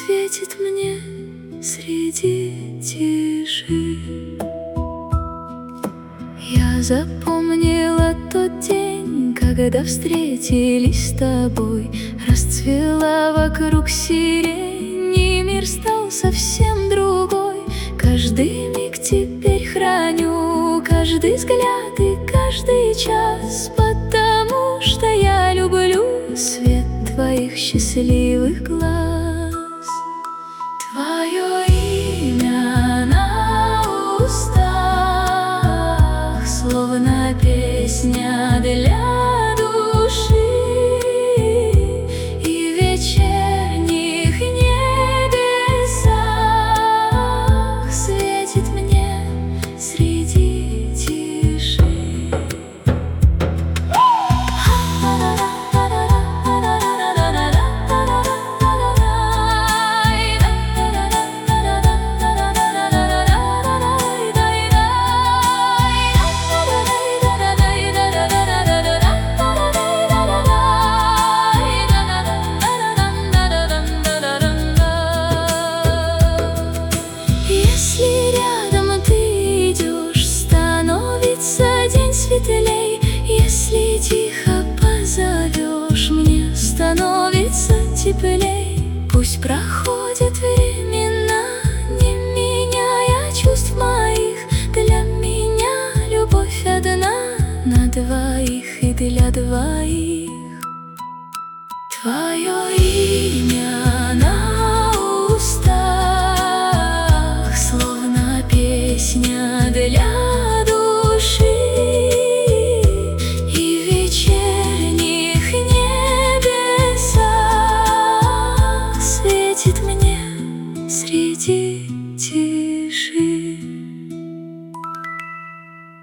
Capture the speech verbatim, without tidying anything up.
светит мне среди тиши. Я запомнила тот день, когда встретились с тобой. Расцвела вокруг сирень, и мир стал совсем другой. Каждый миг теперь храню, каждый взгляд и каждый час, потому что я люблю свет твоих счастливых глаз. Твое имя на устах, словно песня для души, и в вечерних небесах светит мне среди тиши. Если рядом ты идешь, становится день светлей. Если тихо позовешь, мне становится теплей. Пусть проходят времена, не меняя чувств моих. Для меня любовь одна, на двоих и для двоих. Твое имя